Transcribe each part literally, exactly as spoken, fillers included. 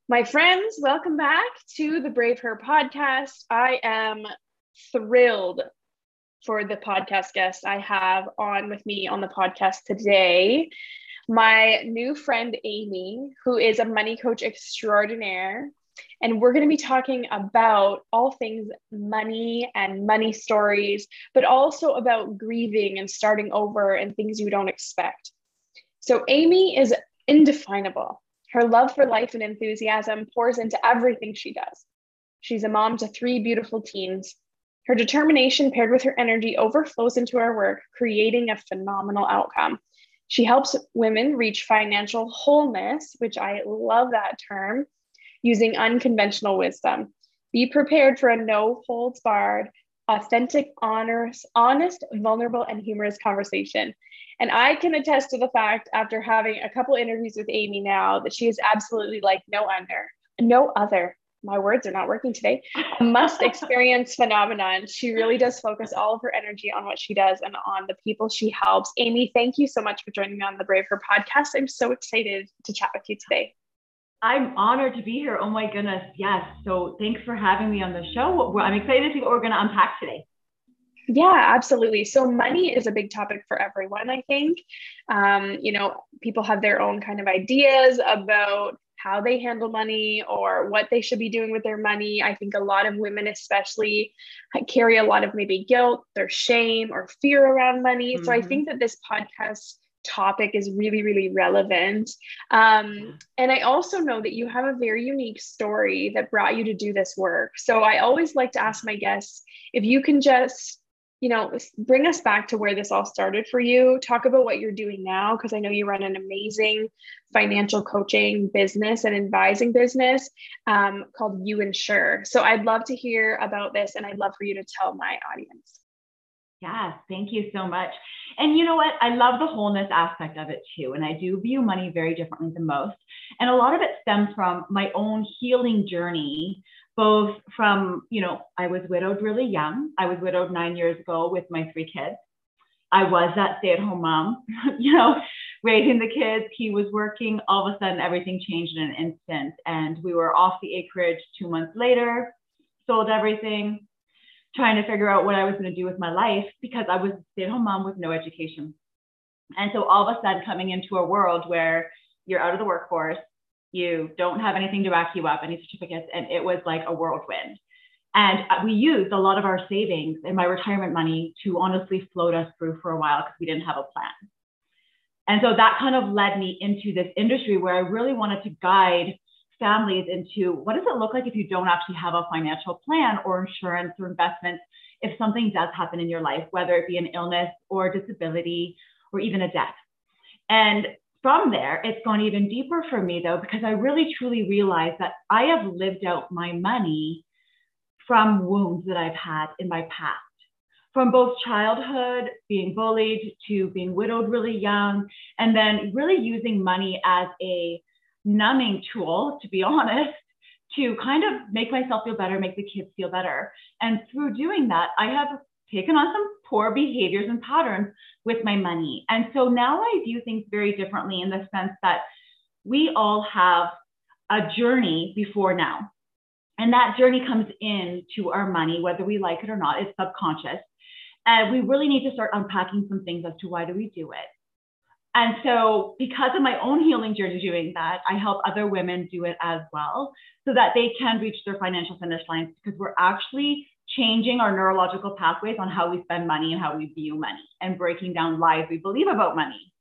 My friends, welcome back to the Brave Her podcast. I am thrilled for the podcast guest I have on with me on the podcast today. My new friend, Amy, who is a money coach extraordinaire. And we're going to be talking about all things money and money stories, but also about grieving and starting over and things you don't expect. So Amy is indefinable. Her love for life and enthusiasm pours into everything she does. She's a mom to three beautiful teens. Her determination paired with her energy overflows into her work, creating a phenomenal outcome. She helps women reach financial wholeness, which I love that term, using unconventional wisdom. Be prepared for a no holds barred, authentic, honest, honest, vulnerable, and humorous conversation. And I can attest to the fact, after having a couple interviews with Amy now, that she is absolutely like no other, no other, my words are not working today, a must experience phenomenon. She really does focus all of her energy on what she does and on the people she helps. Amy, thank you so much for joining me on the Brave Her podcast. I'm so excited to chat with you today. I'm honored to be here. Oh my goodness. Yes. So thanks for having me on the show. I'm excited to see what we're going to unpack today. Yeah, absolutely. So money is a big topic for everyone, I think. Um, you know, people have their own kind of ideas about how they handle money or what they should be doing with their money. I think a lot of women especially carry a lot of maybe guilt or shame or fear around money. Mm-hmm. So I think that this podcast topic is really, really relevant. Um, and I also know that you have a very unique story that brought you to do this work. So I always like to ask my guests, if you can just you know, bring us back to where this all started for you. Talk about what you're doing now, because I know you run an amazing financial coaching business and advising business um, called You Insure. So I'd love to hear about this, and I'd love for you to tell my audience. Yeah, thank you so much. And you know what? I love the wholeness aspect of it too. And I do view money very differently than most. And a lot of it stems from my own healing journey, both from, you know, I was widowed really young. I was widowed nine years ago with my three kids. I was that stay-at-home mom, you know, raising the kids. He was working. All of a sudden, everything changed in an instant. And we were off the acreage two months later, sold everything, trying to figure out what I was going to do with my life because I was a stay-at-home mom with no education. And so all of a sudden coming into a world where you're out of the workforce, you don't have anything to back you up, any certificates, and it was like a whirlwind. And we used a lot of our savings and my retirement money to honestly float us through for a while because we didn't have a plan. And so that kind of led me into this industry where I really wanted to guide families into what does it look like if you don't actually have a financial plan or insurance or investments if something does happen in your life, whether it be an illness or disability or even a death. And from there, it's gone even deeper for me though, because I really truly realized that I have lived out my money from wounds that I've had in my past, from both childhood, being bullied, to being widowed really young, and then really using money as a numbing tool, to be honest, to kind of make myself feel better, make the kids feel better. And through doing that, I have taken on some poor behaviors and patterns with my money. And so now I view things very differently in the sense that we all have a journey before now. And that journey comes into our money, whether we like it or not, it's subconscious. And we really need to start unpacking some things as to why do we do it. And so because of my own healing journey doing that, I help other women do it as well so that they can reach their financial finish lines, because we're actually changing our neurological pathways on how we spend money and how we view money and breaking down lies we believe about money.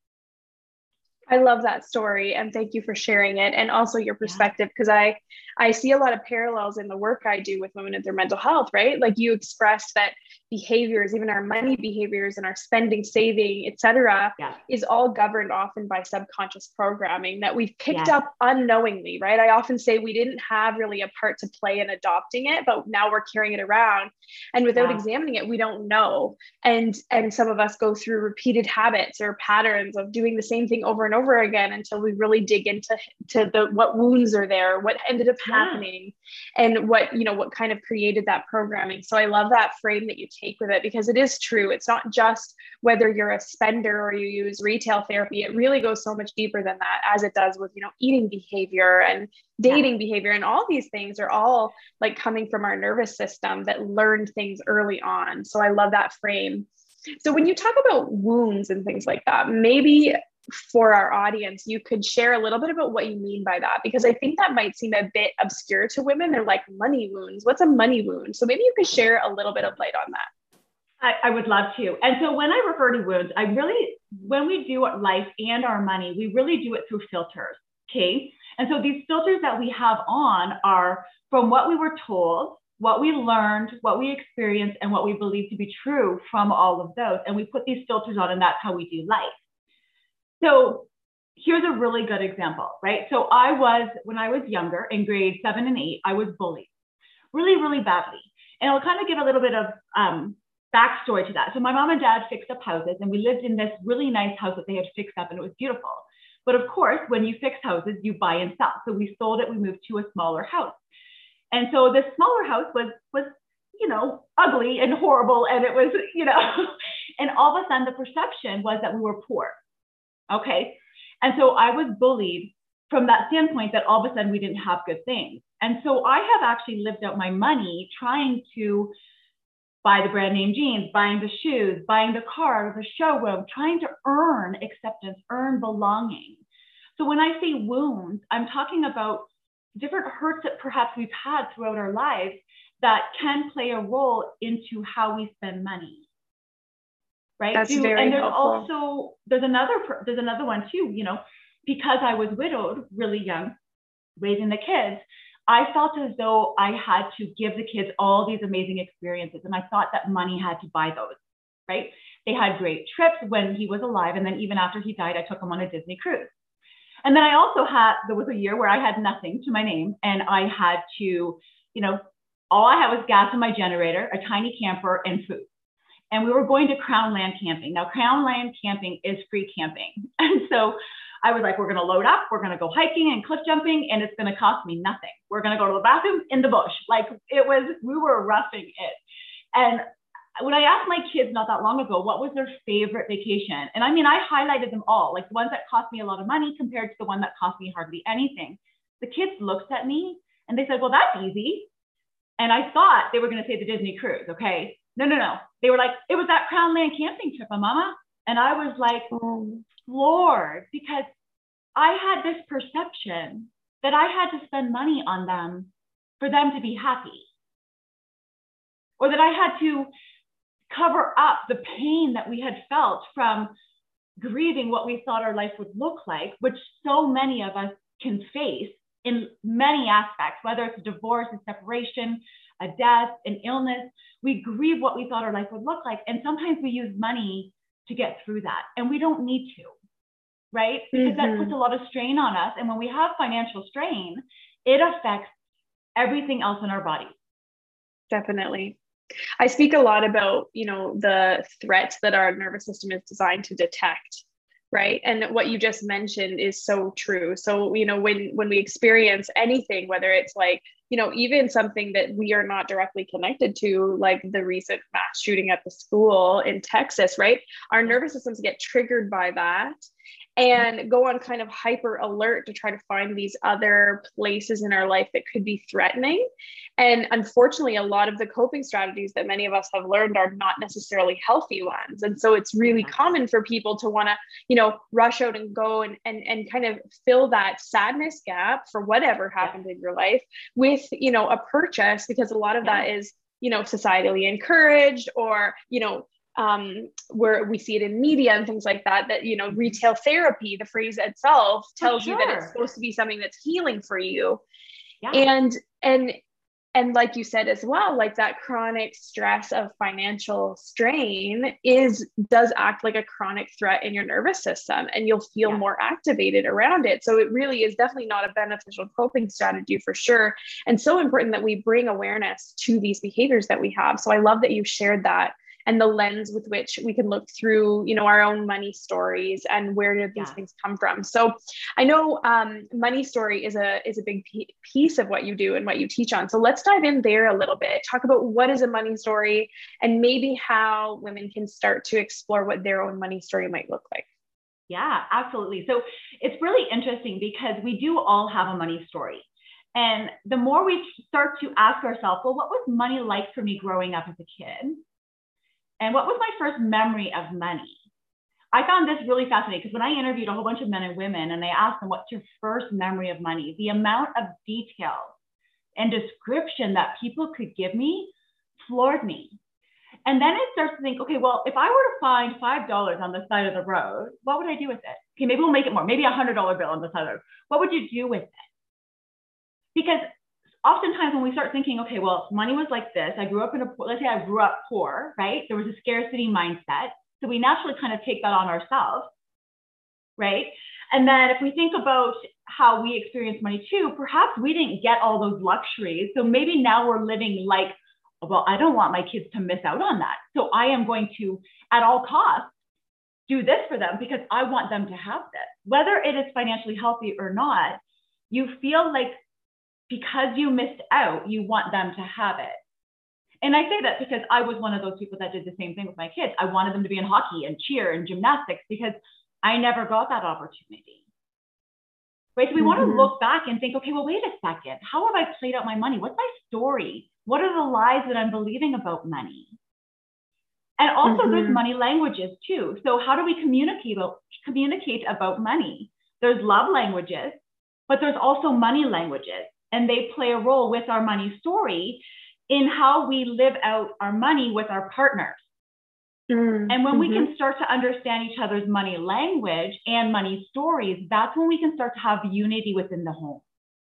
I love that story, and thank you for sharing it, and also your perspective, because I I see a lot of parallels in the work I do with women and their mental health, right? Like you expressed that behaviors, even our money behaviors and our spending, saving, et cetera, yeah. is all governed often by subconscious programming that we've picked yeah. up unknowingly, right? I often say we didn't have really a part to play in adopting it, but now we're carrying it around, and without yeah. examining it, we don't know. And and some of us go through repeated habits or patterns of doing the same thing over and over over again until we really dig into to the what wounds are there, what ended up happening, yeah. and what, you know, what kind of created that programming. So I love that frame that you take with it, because it is true. It's not just whether you're a spender or you use retail therapy. It really goes so much deeper than that, as it does with, you know, eating behavior and dating yeah. behavior, and all these things are all like coming from our nervous system that learned things early on. So I love that frame. So when you talk about wounds and things like that, maybe for our audience, you could share a little bit about what you mean by that, because I think that might seem a bit obscure to women. They're like, money wounds. What's a money wound? So maybe you could share a little bit of light on that. I, I would love to. And so when I refer to wounds, I really, when we do life and our money, we really do it through filters. Okay. And so these filters that we have on are from what we were told, what we learned, what we experienced, and what we believe to be true from all of those. And we put these filters on, and that's how we do life. So here's a really good example, right? So I was, when I was younger, in grade seven and eight, I was bullied really, really badly. And I'll kind of give a little bit of um, backstory to that. So my mom and dad fixed up houses, and we lived in this really nice house that they had fixed up, and it was beautiful. But of course, when you fix houses, you buy and sell. So we sold it, we moved to a smaller house. And so this smaller house was, was, you know, ugly and horrible. And it was, you know, and all of a sudden the perception was that we were poor. Okay. And so I was bullied from that standpoint that all of a sudden we didn't have good things. And so I have actually lived out my money trying to buy the brand name jeans, buying the shoes, buying the car, the showroom, trying to earn acceptance, earn belonging. So when I say wounds, I'm talking about different hurts that perhaps we've had throughout our lives that can play a role into how we spend money. Right. That's Do, very and there's helpful. also, there's another, there's another one too, you know, because I was widowed really young, raising the kids, I felt as though I had to give the kids all these amazing experiences. And I thought that money had to buy those, right? They had great trips when he was alive. And then even after he died, I took him on a Disney cruise. And then I also had, there was a year where I had nothing to my name, and I had to, you know, all I had was gas in my generator, a tiny camper, and food. And we were going to Crown Land camping. Now, Crown Land camping is free camping. And so I was like, we're going to load up, we're going to go hiking and cliff jumping, and it's going to cost me nothing. We're going to go to the bathroom in the bush. Like it was, we were roughing it. And when I asked my kids not that long ago, what was their favorite vacation? And I mean, I highlighted them all, like the ones that cost me a lot of money compared to the one that cost me hardly anything. The kids looked at me and they said, well, that's easy. And I thought they were going to say the Disney cruise. Okay. No, no, no. They were like, it was that Crown Land camping trip, Mama. And I was like, oh, Lord, because I had this perception that I had to spend money on them for them to be happy, or that I had to cover up the pain that we had felt from grieving what we thought our life would look like, which so many of us can face in many aspects, whether it's a divorce, a separation, a death, an illness. We grieve what we thought our life would look like. And sometimes we use money to get through that. And we don't need to, right? Because mm-hmm. that puts a lot of strain on us. And when we have financial strain, it affects everything else in our body. Definitely. I speak a lot about, you know, the threats that our nervous system is designed to detect, right? And what you just mentioned is so true. So, you know, when when we experience anything, whether it's like, you know, even something that we are not directly connected to, like the recent mass shooting at the school in Texas, right? Our nervous systems get triggered by that and go on kind of hyper alert to try to find these other places in our life that could be threatening. And unfortunately, a lot of the coping strategies that many of us have learned are not necessarily healthy ones. And so it's really common for people to want to, you know, rush out and go and, and, and kind of fill that sadness gap for whatever happened in your life with, you know, a purchase, because a lot of that is, you know, societally encouraged, or, you know, um, where we see it in media and things like that, that, you know, retail therapy, the phrase itself tells sure. you that it's supposed to be something that's healing for you. Yeah. And, and, and like you said as well, like that chronic stress of financial strain is, does act like a chronic threat in your nervous system, and you'll feel yeah. more activated around it. So it really is definitely not a beneficial coping strategy for sure. And so important that we bring awareness to these behaviors that we have. So I love that you shared that. and the lens with which we can look through, you know, our own money stories and where did these Yeah. things come from. So I know um, money story is a is a big p- piece of what you do and what you teach on. So let's dive in there a little bit. Talk about what is a money story and maybe how women can start to explore what their own money story might look like. Yeah, absolutely. So it's really interesting because we do all have a money story. And the more we start to ask ourselves, well, what was money like for me growing up as a kid? And what was my first memory of money? I found this really fascinating because when I interviewed a whole bunch of men and women and I asked them, what's your first memory of money? The amount of detail and description that people could give me floored me. And then it starts to think, okay, well, if I were to find five dollars on the side of the road, what would I do with it? Okay, maybe we'll make it more, maybe a one hundred dollar bill on the side of the road. What would you do with it? Because oftentimes when we start thinking, okay, well, money was like this. I grew up in a, let's say I grew up poor, right? There was a scarcity mindset. So we naturally kind of take that on ourselves, right? And then if we think about how we experience money too, perhaps we didn't get all those luxuries. So maybe now we're living like, well, I don't want my kids to miss out on that. So I am going to, at all costs, do this for them because I want them to have this. Whether it is financially healthy or not, you feel like because you missed out, you want them to have it. And I say that because I was one of those people that did the same thing with my kids. I wanted them to be in hockey and cheer and gymnastics because I never got that opportunity. Right? So we mm-hmm. want to look back and think, okay, well, wait a second. How have I played out my money? What's my story? What are the lies that I'm believing about money? And also mm-hmm. there's money languages too. So how do we communicate about, communicate about money? There's love languages, but there's also money languages. And they play a role with our money story in how we live out our money with our partners. Mm-hmm. And when we can start to understand each other's money language and money stories, that's when we can start to have unity within the home.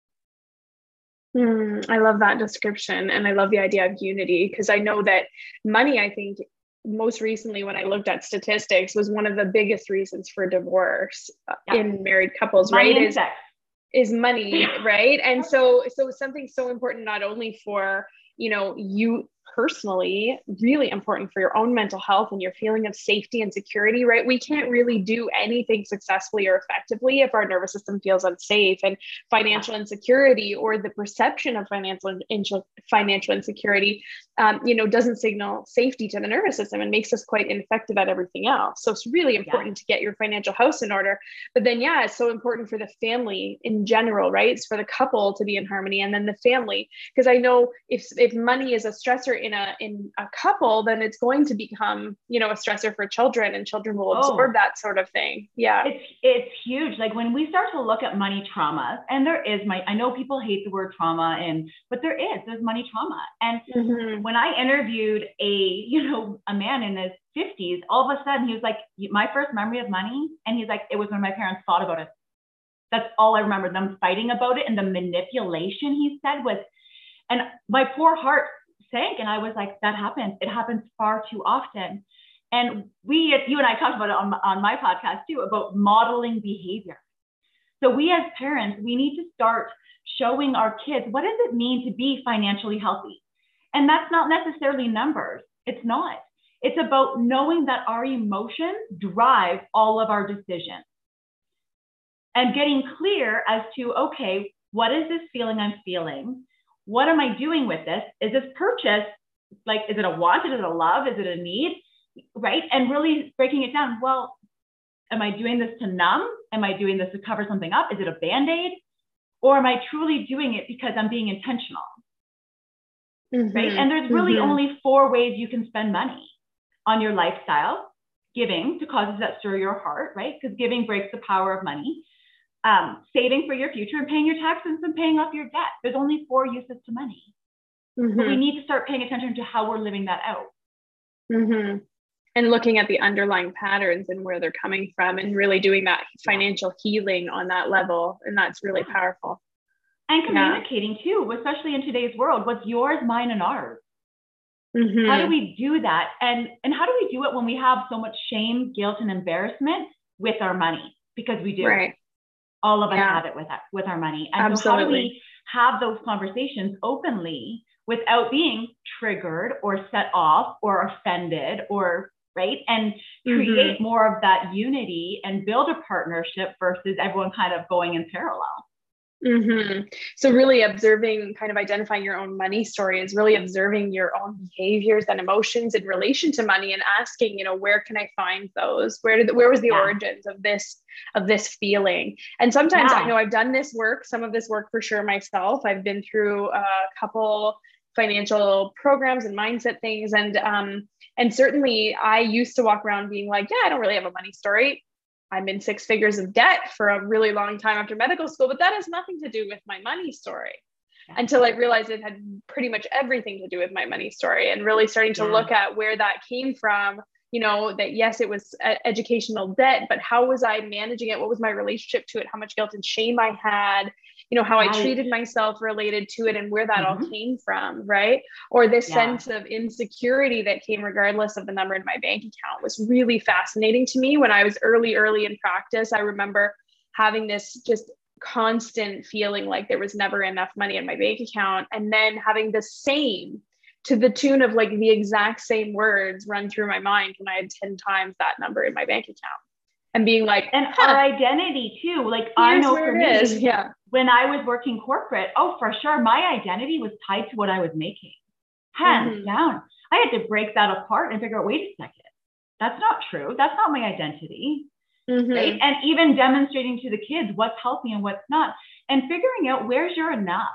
Mm, I love that description. And I love the idea of unity because I know that money, I think most recently when I looked at statistics, was one of the biggest reasons for divorce yeah. in married couples, money right? And is, sex. is money, right? And so, so something so important, not only for, you know, you personally, really important for your own mental health and your feeling of safety and security, right? We can't really do anything successfully or effectively if our nervous system feels unsafe, and financial insecurity or the perception of financial financial insecurity, um, you know, doesn't signal safety to the nervous system and makes us quite ineffective at everything else. So it's really important yeah. to get your financial house in order. But then, yeah, it's so important for the family in general, right? It's for the couple to be in harmony, and then the family, because I know if if money is a stressor in a in a couple, then it's going to become, you know, a stressor for children, and children will absorb oh, that sort of thing. Yeah. It's it's huge. Like when we start to look at money trauma, and there is my I know people hate the word trauma, and but there is, there's money trauma. And mm-hmm. when I interviewed a, you know, a man in his fifties, all of a sudden he was like, my first memory of money, and he's like, it was when my parents fought about it. That's all I remember, them fighting about it, and the manipulation he said was, and my poor heart sank, and I was like, that happens. It happens far too often. And we, you and I talked about it on, on my podcast too, about modeling behavior. So we as parents, we need to start showing our kids, what does it mean to be financially healthy? And that's not necessarily numbers. It's not. It's about knowing that our emotions drive all of our decisions. And getting clear as to, okay, what is this feeling I'm feeling? What am I doing with this? Is this purchase, like, is it a want? Is it a love? Is it a need? Right? And really breaking it down. Well, am I doing this to numb? Am I doing this to cover something up? Is it a Band-Aid? Or am I truly doing it because I'm being intentional? Mm-hmm. Right? And there's really mm-hmm. only four ways you can spend money on your lifestyle. Giving to causes that stir your heart, right? Because giving breaks the power of money. Um, saving for your future, and paying your taxes and paying off your debt. There's only four uses to money. Mm-hmm. But we need to start paying attention to how we're living that out. Mm-hmm. And looking at the underlying patterns and where they're coming from, and really doing that financial healing on that level. And that's really yeah. powerful. And communicating yeah. too, especially in today's world, what's yours, mine, and ours. Mm-hmm. How do we do that? And, and how do we do it when we have so much shame, guilt, and embarrassment with our money? Because we do. Right. All of us yeah. have it with our, with our money. And Absolutely. so how do we have those conversations openly without being triggered or set off or offended or right. And create mm-hmm. more of that unity and build a partnership versus everyone kind of going in parallel. Mm-hmm. So really observing, kind of identifying your own money story is really observing your own behaviors and emotions in relation to money and asking, you know, where can I find those? Where did, where was the yeah. origins of this, of this feeling? And sometimes yeah. I know I've done this work, some of this work for sure myself. I've been through a couple financial programs and mindset things. And, um, and certainly I used to walk around being like, yeah, I don't really have a money story. I'm in six figures of debt for a really long time after medical school, but that has nothing to do with my money story yeah. until I realized it had pretty much everything to do with my money story, and really starting to yeah. look at where that came from. You know, that yes, it was educational debt, but how was I managing it? What was my relationship to it? How much guilt and shame I had, you know, how right. I treated myself related to it, and where that mm-hmm. all came from, right? Or this yeah. sense of insecurity that came regardless of the number in my bank account was really fascinating to me when I was early, early in practice. I remember having this just constant feeling like there was never enough money in my bank account, and then having the same, to the tune of like the exact same words run through my mind when I had ten times that number in my bank account. And being like, and huh, our identity too. Like I know for me, is. Yeah. when I was working corporate, oh, for sure, my identity was tied to what I was making. Hands mm-hmm. down. I had to break that apart and figure out, wait a second, that's not true. That's not my identity. Mm-hmm. Right. And even demonstrating to the kids what's healthy and what's not, and figuring out where's your enough.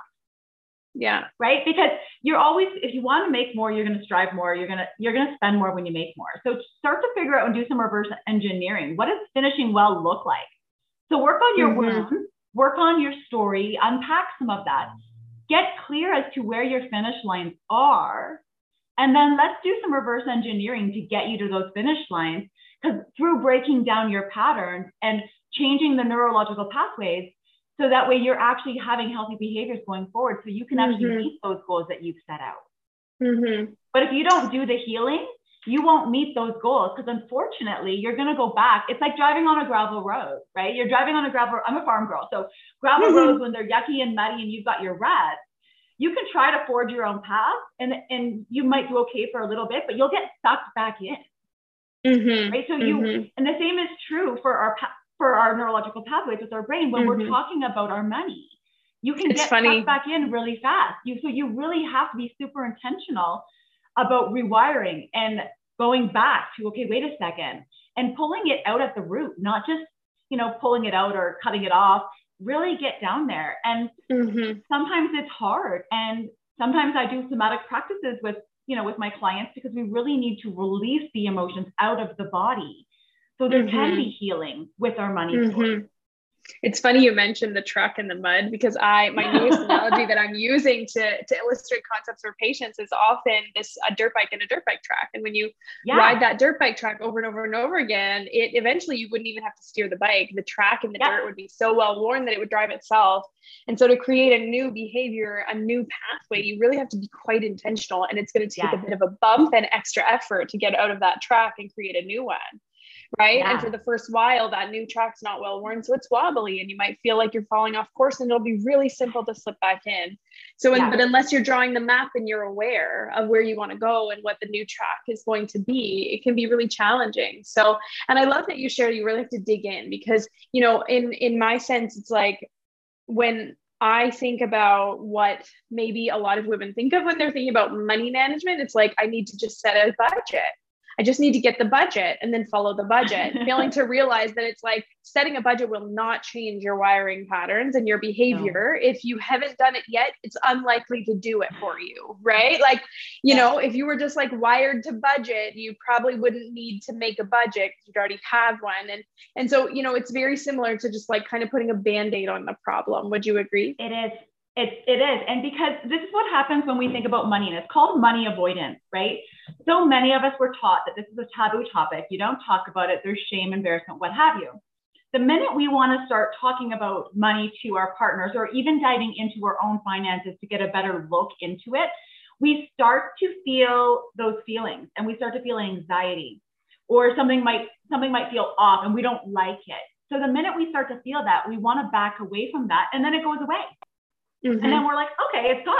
Yeah. Right. Because you're always, if you want to make more, you're going to strive more. You're going to, you're going to spend more when you make more. So start to figure out and do some reverse engineering. What does finishing well look like? So work on your mm-hmm. wounds, work on your story, unpack some of that, get clear as to where your finish lines are. And then let's do some reverse engineering to get you to those finish lines. Because through breaking down your patterns and changing the neurological pathways, so that way you're actually having healthy behaviors going forward, so you can actually mm-hmm. meet those goals that you've set out. Mm-hmm. But if you don't do the healing, you won't meet those goals, because unfortunately you're going to go back. It's like driving on a gravel road, right? You're driving on a gravel road. I'm a farm girl. So gravel mm-hmm. roads, when they're yucky and muddy and you've got your ruts, you can try to forge your own path, and, and you might do okay for a little bit, but you'll get sucked back in. Mm-hmm. Right. So you, mm-hmm. and the same is true for our for our neurological pathways with our brain when mm-hmm. we're talking about our money. You can it's get funny. sucked back in really fast. You so you really have to be super intentional about rewiring and going back to, okay, wait a second, and pulling it out at the root, not just, you know, pulling it out or cutting it off. Really get down there. And mm-hmm. sometimes it's hard. And sometimes I do somatic practices with, you know, with my clients, because we really need to release the emotions out of the body. So there mm-hmm. can be healing with our money mm-hmm. story. It's funny you mentioned the truck and the mud, because I, my newest analogy that I'm using to, to illustrate concepts for patients is often this, a dirt bike and a dirt bike track. And when you yeah. ride that dirt bike track over and over and over again, it eventually, you wouldn't even have to steer the bike. The track and the yeah. dirt would be so well worn that it would drive itself. And so to create a new behavior, a new pathway, you really have to be quite intentional, and it's going to take yeah. a bit of a bump and extra effort to get out of that track and create a new one. Right. Yeah. And for the first while, that new track's not well worn, so it's wobbly and you might feel like you're falling off course, and it'll be really simple to slip back in. So, yeah. but unless you're drawing the map and you're aware of where you want to go and what the new track is going to be, it can be really challenging. So, and I love that you shared, you really have to dig in, because, you know, in, in my sense, it's like when I think about what maybe a lot of women think of when they're thinking about money management, it's like, I need to just set a budget. I just need to get the budget and then follow the budget, failing to realize that it's like setting a budget will not change your wiring patterns and your behavior. No. If you haven't done it yet, it's unlikely to do it for you, right? Like, you yeah. know, if you were just like wired to budget, you probably wouldn't need to make a budget because you'd already have one. And, and so, you know, it's very similar to just like kind of putting a Band-Aid on the problem. Would you agree? It is. It, it is. And because this is what happens when we think about money, and it's called money avoidance, right? So many of us were taught that this is a taboo topic. You don't talk about it. There's shame, embarrassment, what have you. The minute we want to start talking about money to our partners, or even diving into our own finances to get a better look into it, we start to feel those feelings, and we start to feel anxiety, or something might, something might feel off and we don't like it. So the minute we start to feel that, we want to back away from that, and then it goes away. Mm-hmm. And then we're like, okay, it's gone.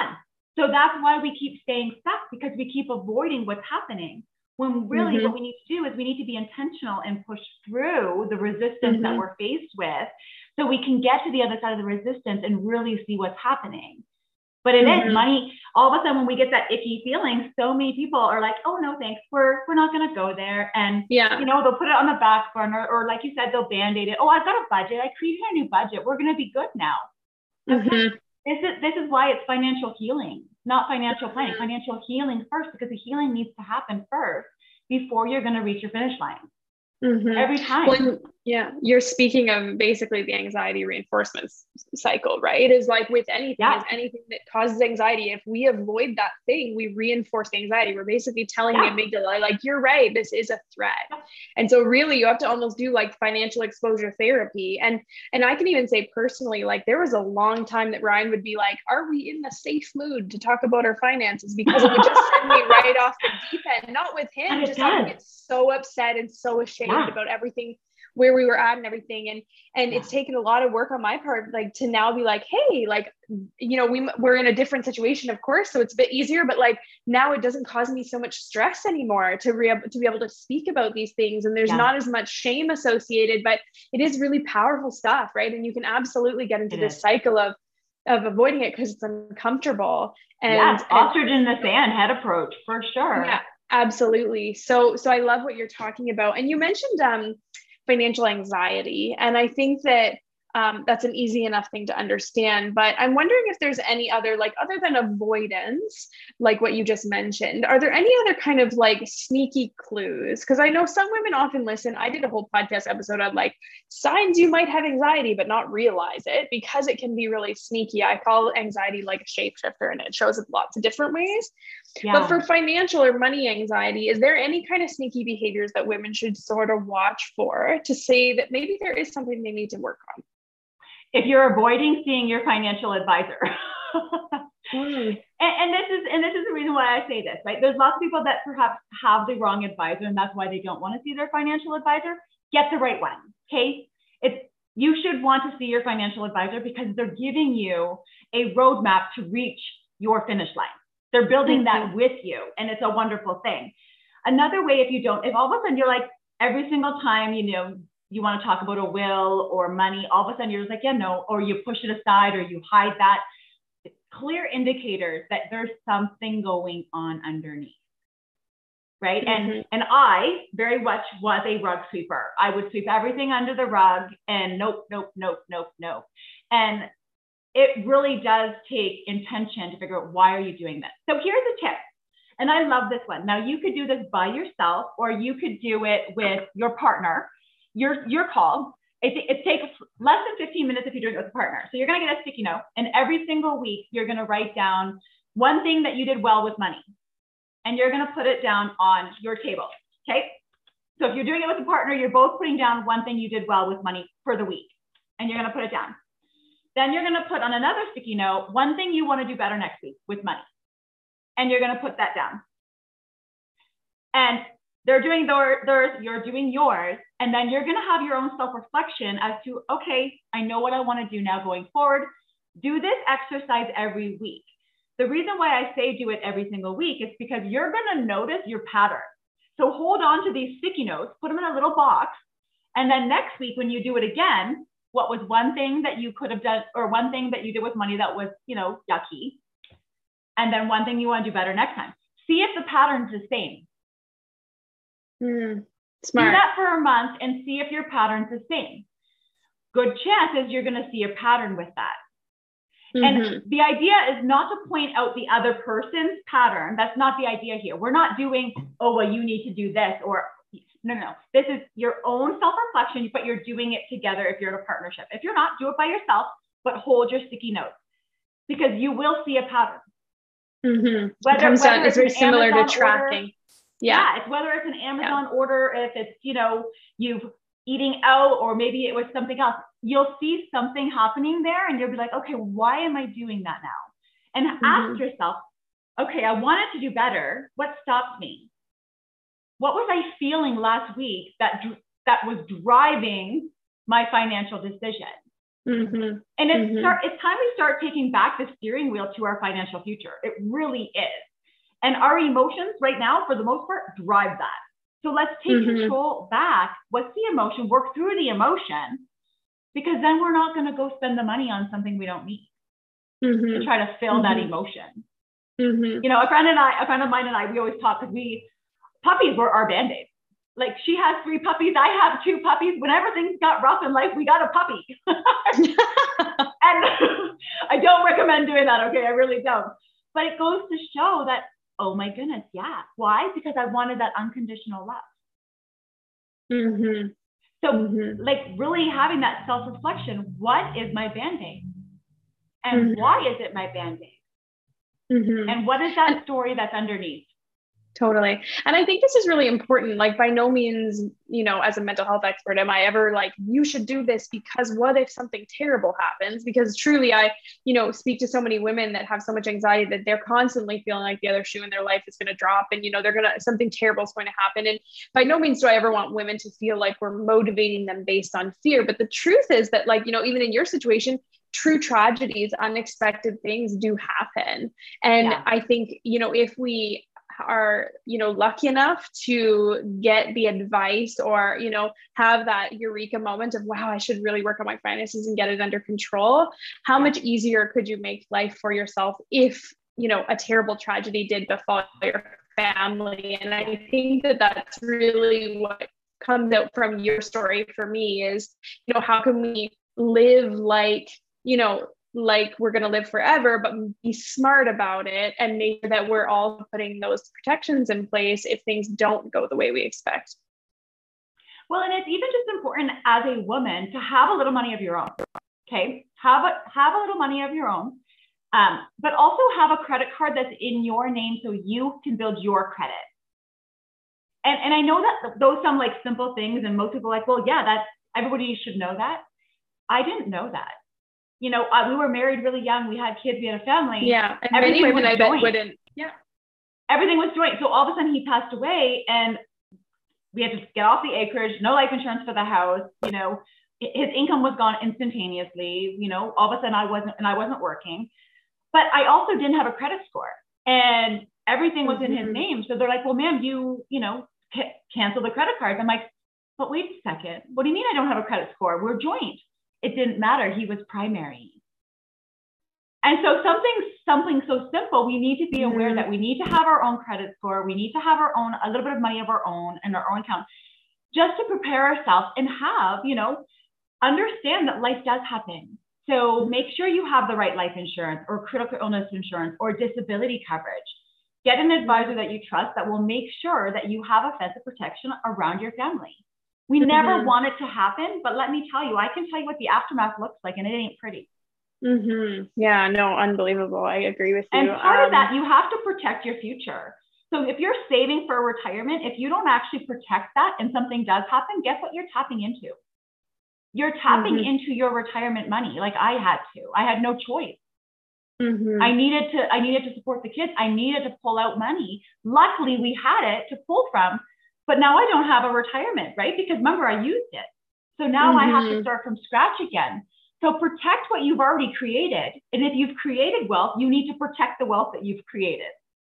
So that's why we keep staying stuck, because we keep avoiding what's happening. When really mm-hmm. what we need to do is we need to be intentional and push through the resistance mm-hmm. that we're faced with, so we can get to the other side of the resistance and really see what's happening. But it mm-hmm. is money. All of a sudden, when we get that icky feeling, so many people are like, oh, no, thanks. We're, we're not going to go there. And, yeah. you know, they'll put it on the back burner, or like you said, they'll Band-Aid it. Oh, I've got a budget. I created a new budget. We're going to be good now. Mm-hmm. This is, this is why it's financial healing, not financial planning. Financial healing first, because the healing needs to happen first before you're going to reach your finish line. Mm-hmm. Every time. Well, yeah, you're speaking of basically the anxiety reinforcement cycle, right? It is like with anything, yeah. is anything that causes anxiety. If we avoid that thing, we reinforce the anxiety. We're basically telling yeah. the amygdala, like, you're right, this is a threat. Yeah. And so really you have to almost do like financial exposure therapy. And, and I can even say personally, like there was a long time that Ryan would be like, are we in a safe mood to talk about our finances? Because it would just send me right off the deep end, not with him, just I get so upset and so ashamed yeah. about everything, where we were at and everything. And, and yeah. it's taken a lot of work on my part, like to now be like, hey, like, you know, we, we're in a different situation, of course. So it's a bit easier, but like now it doesn't cause me so much stress anymore to re- to be able to speak about these things. And there's yeah. not as much shame associated, but it is really powerful stuff. Right. And you can absolutely get into it this is. cycle of, of avoiding it because it's uncomfortable. And yeah, ostrich in the sand head approach for sure. Yeah, absolutely. So, so I love what you're talking about. And you mentioned, um, financial anxiety. And I think that um, that's an easy enough thing to understand, but I'm wondering if there's any other, like, other than avoidance, like what you just mentioned, are there any other kind of like sneaky clues? Because I know some women often listen. I did a whole podcast episode on like signs you might have anxiety, but not realize it, because it can be really sneaky. I call anxiety like a shapeshifter, and it shows up lots of different ways. Yeah. But for financial or money anxiety, is there any kind of sneaky behaviors that women should sort of watch for to say that maybe there is something they need to work on? If you're avoiding seeing your financial advisor. mm. and, and this is and this is the reason why I say this, right? There's lots of people that perhaps have the wrong advisor, and that's why they don't want to see their financial advisor. Get the right one, okay? It's you should want to see your financial advisor because they're giving you a roadmap to reach your finish line. They're building mm-hmm. that with you, and it's a wonderful thing. Another way, if you don't, if all of a sudden you're like, every single time, you know, you want to talk about a will or money, all of a sudden you're just like, yeah, no, or you push it aside or you hide that. It's clear indicators that there's something going on underneath, right? Mm-hmm. And and I very much was a rug sweeper. I would sweep everything under the rug and nope, nope, nope, nope, nope. And it really does take intention to figure out, why are you doing this? So here's a tip. And I love this one. Now you could do this by yourself, or you could do it with your partner. Your, your call, it, it takes less than fifteen minutes if you're doing it with a partner. So you're going to get a sticky note, and every single week you're going to write down one thing that you did well with money, and you're going to put it down on your table. Okay. So if you're doing it with a partner, you're both putting down one thing you did well with money for the week, and you're going to put it down. Then you're going to put on another sticky note, one thing you want to do better next week with money, and you're going to put that down. And they're doing their, theirs, you're doing yours. And then you're going to have your own self-reflection as to, okay, I know what I want to do now going forward. Do this exercise every week. The reason why I say do it every single week is because you're going to notice your pattern. So hold on to these sticky notes, put them in a little box. And then next week, when you do it again, what was one thing that you could have done, or one thing that you did with money that was, you know, yucky. And then one thing you want to do better next time. See if the pattern's the same. Mm, smart. Do that for a month and see if your pattern's the same. Good chances you're going to see a pattern with that. Mm-hmm. And the idea is not to point out the other person's pattern. That's not the idea here. We're not doing, oh, well, you need to do this, or no, no, no. This is your own self-reflection, but you're doing it together if you're in a partnership. If you're not, do it by yourself, but hold your sticky notes, because you will see a pattern. Mm-hmm. Whether, it comes down, it's very similar Amazon to tracking. Order, yeah. yeah, it's whether it's an Amazon yeah. order, if it's, you know, you've eating out, or maybe it was something else. You'll see something happening there, and you'll be like, okay, why am I doing that now? And mm-hmm. ask yourself, okay, I wanted to do better. What stopped me? What was I feeling last week that that was driving my financial decision? Mm-hmm. And it's, Mm-hmm. start, it's time we start taking back the steering wheel to our financial future. It really is. And our emotions right now, for the most part, drive that. So let's take mm-hmm. control back. What's the emotion? Work through the emotion, because then we're not going to go spend the money on something we don't need mm-hmm. to try to fill mm-hmm. that emotion. Mm-hmm. You know, a friend and I, a friend of mine and I, we always talk, because we, puppies were our Band-Aids. Like, she has three puppies, I have two puppies. Whenever things got rough in life, we got a puppy. And I don't recommend doing that, okay? I really don't. But it goes to show that, oh my goodness, yeah. Why? Because I wanted that unconditional love. Mm-hmm. So mm-hmm. like really having that self-reflection, what is my Band-Aid? And mm-hmm. why is it my Band-Aid? Mm-hmm. And what is that story that's underneath? Totally. And I think this is really important. Like, by no means, you know, as a mental health expert, am I ever like, you should do this because what if something terrible happens? Because truly, I, you know, speak to so many women that have so much anxiety that they're constantly feeling like the other shoe in their life is going to drop, and, you know, they're going to, something terrible is going to happen. And by no means do I ever want women to feel like we're motivating them based on fear. But the truth is that, like, you know, even in your situation, true tragedies, unexpected things do happen. And yeah. I think, you know, if we are, you know, lucky enough to get the advice, or, you know, have that eureka moment of, wow, I should really work on my finances and get it under control. How much easier could you make life for yourself if, you know, a terrible tragedy did befall your family? And I think that that's really what comes out from your story for me is, you know, how can we live like, you know, like we're going to live forever, but be smart about it and make sure that we're all putting those protections in place if things don't go the way we expect. Well, and it's even just important as a woman to have a little money of your own. Okay. Have a, have a little money of your own, um, but also have a credit card that's in your name so you can build your credit. And, and I know that those sound like simple things, and most people are like, well, yeah, that's, everybody should know that. I didn't know that. You know, uh, we were married really young. We had kids. We had a family. Yeah. And many women I bet wouldn't. Yeah. Everything was joint. So all of a sudden he passed away, and we had to get off the acreage, no life insurance for the house. You know, his income was gone instantaneously. You know, all of a sudden I wasn't, and I wasn't working, but I also didn't have a credit score, and everything was mm-hmm. in his name. So they're like, well, ma'am, you, you know, c- cancel the credit cards. I'm like, but wait a second. What do you mean I don't have a credit score? We're joint. It didn't matter. He was primary. And so something, something so simple, we need to be aware mm-hmm. that we need to have our own credit score. We need to have our own, a little bit of money of our own and our own account, just to prepare ourselves and have, you know, understand that life does happen. So make sure you have the right life insurance or critical illness insurance or disability coverage. Get an advisor that you trust that will make sure that you have a fence of protection around your family. We mm-hmm. never want it to happen, but let me tell you, I can tell you what the aftermath looks like, and it ain't pretty. Mm-hmm. Yeah, no, unbelievable. I agree with you. And part um, of that, you have to protect your future. So if you're saving for retirement, if you don't actually protect that and something does happen, guess what you're tapping into? You're tapping mm-hmm. into your retirement money. Like I had to. I had no choice. Mm-hmm. I needed to, I needed to support the kids. I needed to pull out money. Luckily, we had it to pull from. But now I don't have a retirement, right? Because remember, I used it. So now mm-hmm. I have to start from scratch again. So protect what you've already created. And if you've created wealth, you need to protect the wealth that you've created.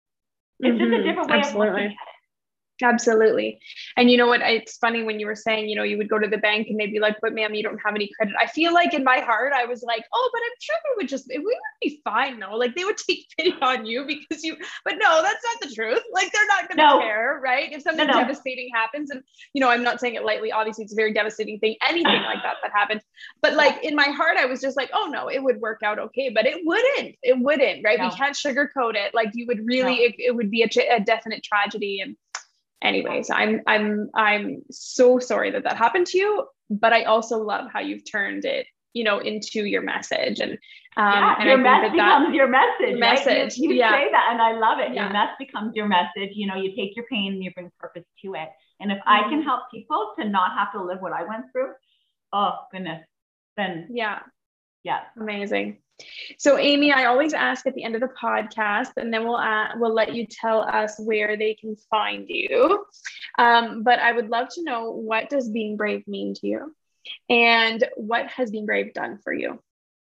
It's mm-hmm. just a different way Absolutely. Of looking at it. Absolutely. And you know what? It's funny when you were saying, you know, you would go to the bank and they'd be like, but ma'am, you don't have any credit. I feel like in my heart, I was like, oh, but I'm sure we would just, we would be fine though. Like they would take pity on you because you, but no, that's not the truth. Like they're not going to no. care, right? If something no, no. devastating happens, and, you know, I'm not saying it lightly, obviously it's a very devastating thing, anything like that that happens. But like in my heart, I was just like, oh no, it would work out okay, but it wouldn't, it wouldn't, right? No. We can't sugarcoat it. Like you would really, no. it, it would be a, a definite tragedy. And anyways, I'm I'm I'm so sorry that that happened to you, but I also love how you've turned it, you know, into your message. And um, yeah, and your I mess think that becomes that, your message. Message, right? You, you yeah. say that, and I love it. Yeah. Your mess becomes your message. You know, you take your pain and you bring purpose to it. And if mm-hmm. I can help people to not have to live what I went through, oh goodness, then yeah, yeah, amazing. So Amy, I always ask at the end of the podcast, and then we'll uh, we'll let you tell us where they can find you. Um, but I would love to know, what does being brave mean to you? And what has being brave done for you?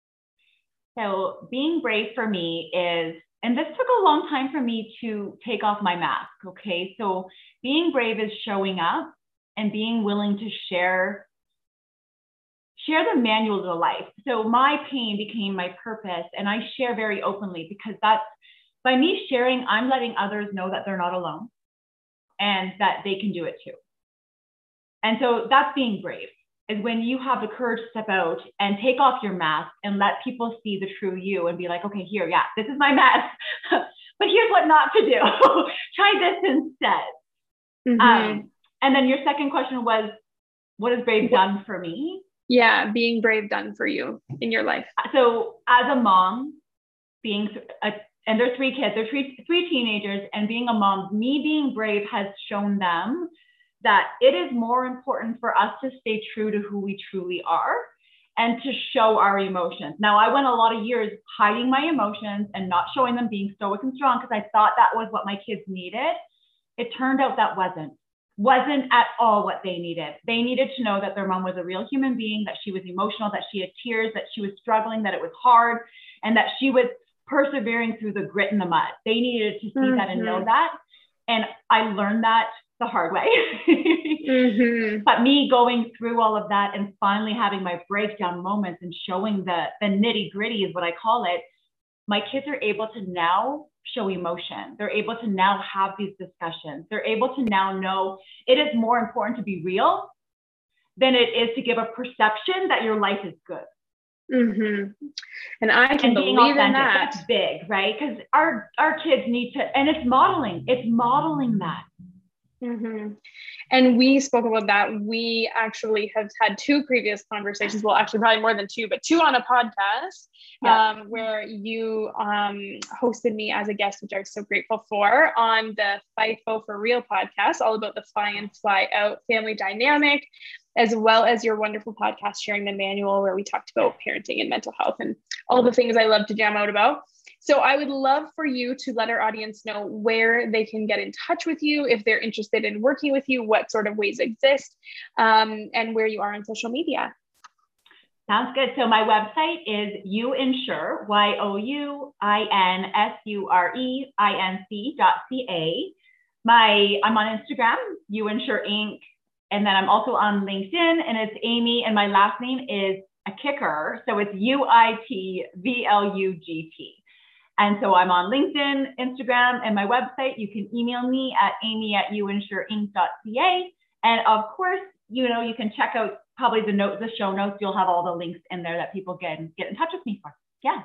So being brave for me is, and this took a long time for me to take off my mask. Okay. So being brave is showing up and being willing to share, share the manual to life. So my pain became my purpose, and I share very openly, because that's, by me sharing, I'm letting others know that they're not alone and that they can do it too. And so that's being brave, is when you have the courage to step out and take off your mask and let people see the true you and be like, okay, here, yeah, this is my mess, but here's what not to do. Try this instead. Mm-hmm. Um, and then your second question was, what has brave done for me? Yeah, being brave done for you in your life. So as a mom, being a, and there's three kids, there's three, three teenagers, and being a mom, me being brave has shown them that it is more important for us to stay true to who we truly are and to show our emotions. Now, I went a lot of years hiding my emotions and not showing them, being stoic and strong, because I thought that was what my kids needed. It turned out that wasn't, wasn't at all what they needed. They needed to know that their mom was a real human being, that she was emotional, that she had tears, that she was struggling, that it was hard, and that she was persevering through the grit and the mud. They needed to see mm-hmm. that and know that. And I learned that the hard way. mm-hmm. But me going through all of that and finally having my breakdown moments and showing the, the nitty gritty is what I call it. My kids are able to now show emotion. They're able to now have these discussions. They're able to now know it is more important to be real than it is to give a perception that your life is good. Mm-hmm. And I can and being believe authentic, in that. That's big, right? Because our, our kids need to, and it's modeling, it's modeling that. Mm-hmm. And we spoke about that. We actually have had two previous conversations. Well, actually probably more than two, but two on a podcast yeah. um, where you um, hosted me as a guest, which I was so grateful for, on the FIFO for Real podcast, all about the fly in, fly out family dynamic, as well as your wonderful podcast, Sharing the Manual, where we talked about parenting and mental health and all the things I love to jam out about. So I would love for you to let our audience know where they can get in touch with you, if they're interested in working with you, what sort of ways exist, um, and where you are on social media. Sounds good. So my website is youinsure, Y O U I N S U R E I N C dot C A. My, I'm on Instagram, youinsure Incorporated. And then I'm also on LinkedIn, and it's Amy, and my last name is a kicker. So it's U I T V L U G T. And so I'm on LinkedIn, Instagram, and my website. You can email me at amy at youinsure inc dot c a. And of course, you know, you can check out probably the note, the show notes. You'll have all the links in there that people can get in touch with me for. Yeah.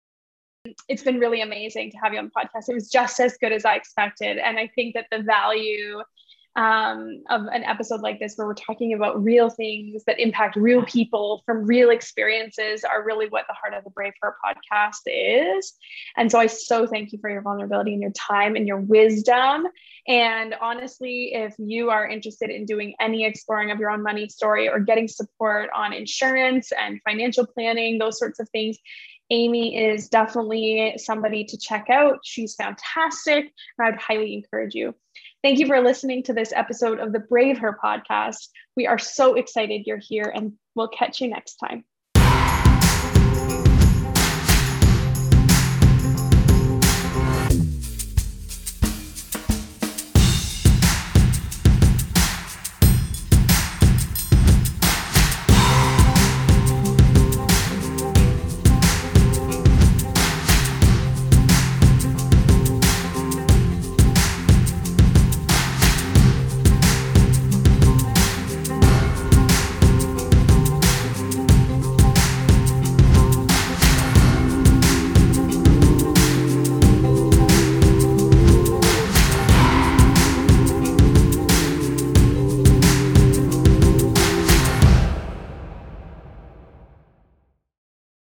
It's been really amazing to have you on the podcast. It was just as good as I expected. And I think that the value um, of an episode like this, where we're talking about real things that impact real people from real experiences, are really what the heart of the Brave Her podcast is. And so I so thank you for your vulnerability and your time and your wisdom. And honestly, if you are interested in doing any exploring of your own money story or getting support on insurance and financial planning, those sorts of things, Amy is definitely somebody to check out. She's fantastic, and I would highly encourage you. Thank you for listening to this episode of the Brave Her podcast. We are so excited you're here, and we'll catch you next time.